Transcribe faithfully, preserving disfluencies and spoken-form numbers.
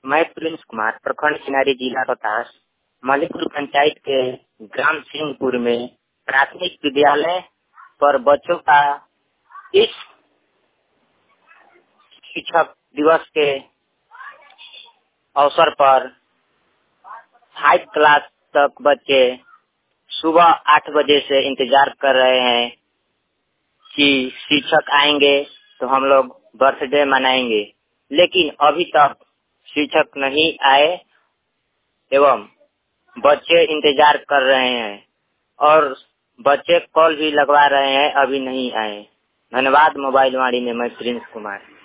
मैं प्रिंस कुमार, प्रखंड चिनारी, जिला रोहतास, मलिकपुर पंचायत के ग्राम सिंहपुर में प्राथमिक विद्यालय पर बच्चों का इस शिक्षक दिवस के अवसर पर फाइव क्लास तक बच्चे सुबह आठ बजे से इंतजार कर रहे हैं कि शिक्षक आएंगे तो हम लोग बर्थडे मनाएंगे, लेकिन अभी तक शिक्षक नहीं आए एवं बच्चे इंतजार कर रहे हैं और बच्चे कॉल भी लगवा रहे हैं, अभी नहीं आए। धन्यवाद। मोबाइल वाणी में मैं प्रिंस कुमार।